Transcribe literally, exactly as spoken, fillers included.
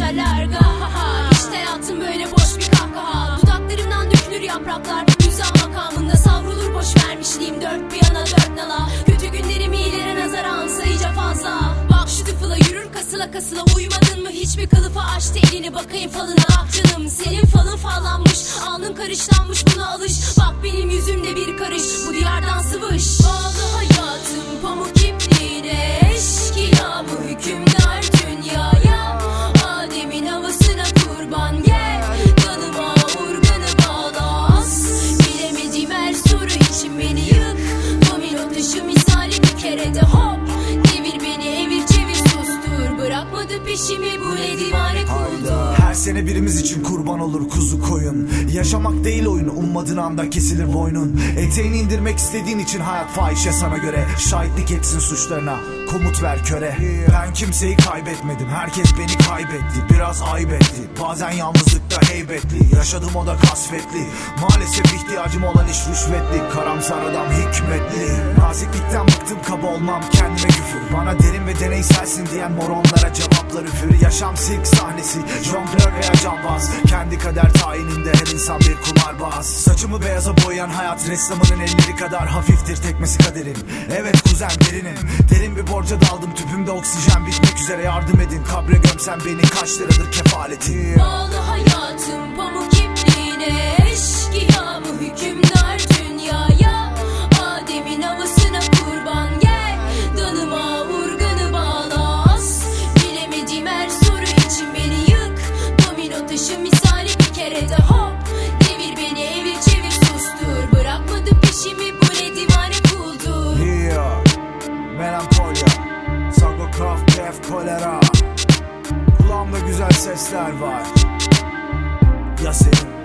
geçerler gahaha. İşte hayatım böyle boş bir kahkaha. Dudaklarımdan dökülür yapraklar, güzel makamında savrulur boş vermişliğim. Dört bir yana dört nala, kötü günlerim iyilere nazaran sayıca fazla. Bak şu tıfıla yürür kasıla kasıla, uyumadın mı hiçbir kılıfa, açtı elini bakayım falına. Canım senin falın fallanmış, alnın karışlanmış, buna alış. Bak benim yüzümde bir karış, bu diyardan sıvış. Bağlı hayatım pamuk ipliğine, eşkıya mı hükümdar dünyaya. Adem'in havasına kurban gel, kanıma urganı bağlas. Bilemediğim her soru için beni yık, domino taşı misali bir kere de hop. Devir beni evir çevir sustur, bırakmadı peşimi bu ne divane kuldu. Her sene birimiz için kurban olur kuzu koyun. Yaşamak değil oyun, ummadığın anda kesilir boynun. Eteğini indirmek istediğin için hayat fahişe sana göre. Şahitlik etsin suçlarına, komut ver köre. Ben kimseyi kaybetmedim, herkes beni kaybetti. Biraz ayıp etti, bazen yalnızlıkta heybetli. Yaşadım o da kasvetli, maalesef ihtiyacım olan iş rüşvetli. Karamsar adam hikmetli, naziklikten bıktım, kaba olmam kendime küfür. Bana derin ve deneyselsin diyen moronlara cevaplar üfür. Yaşam sirk sahnesi, jonglör veya cambaz. Kendi kader tayininde her insan bir kumarbaz. Saçımı beyaza boyayan hayat ressamının elleri kadar hafiftir tekmesi kaderin. Evet kuzen derinim, derin bir borca daldım, tüpümde oksijen bitmek üzere, yardım edin. Kabre gömsen beni kaç liradır kefaleti. Bağlı hayatım pamuk ipliğine, eşkıya mı hükümdar dünyaya. Adem'in havasına kurban gel, danıma urganı bağlas. Bilemediğim her soru için beni yık, domino taşı misali bir kere de hop. Devir beni evir çevir sustur, bırakmadı peşimi bu ne divane kuldur. Yeah, melankoliya, Sagokraft, def, kolera. Kulağımda güzel sesler var. Ya senin?